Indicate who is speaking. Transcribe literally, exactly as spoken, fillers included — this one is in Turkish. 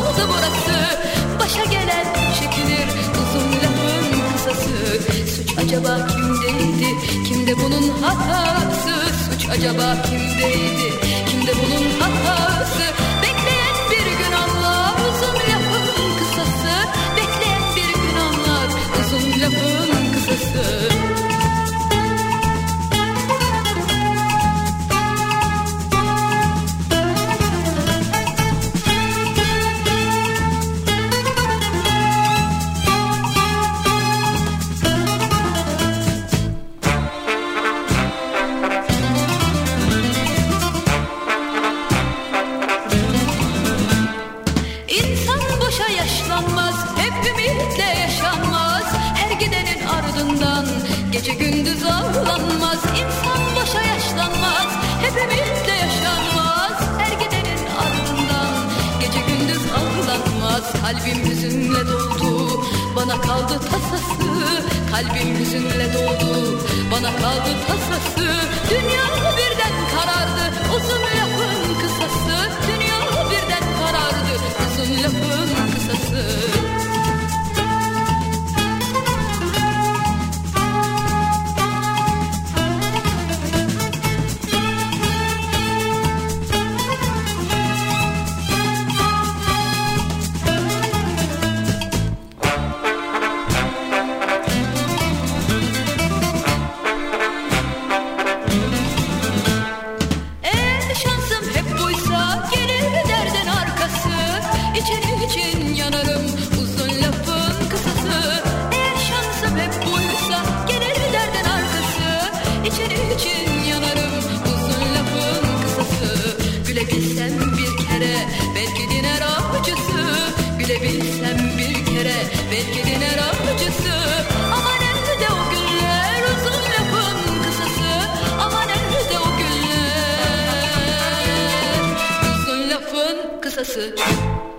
Speaker 1: oldu burası. Başa gelen çekilir, uzun lafın kısası. Suç acaba kimdeydi, kimde bunun hatası? Suç acaba kimdeydi, kimde bunun hatası? Bekleyen bir gün anlar, uzun lafın kısası. Bekleyen bir gün anlar, uzun lafın kısası. Gece gündüz ağlanmaz, insan boşa yaşlanmaz. Hep ümitle yaşanmaz, her gidenin ardından. Gece gündüz ağlanmaz, kalbim hüzünle doldu. Bana kaldı tasası, kalbim hüzünle doldu. Bana kaldı tasası. Dünya birden karardı, uzun lafın kısası. Dünya birden karardı, uzun lafın kısası. Gülebilsem bir kere belki diner acısı. Gülebilsem bir kere belki diner acısı. Ama nerede o günler, uzun lafın kısası. Ama nerede o günler, uzun lafın kısası.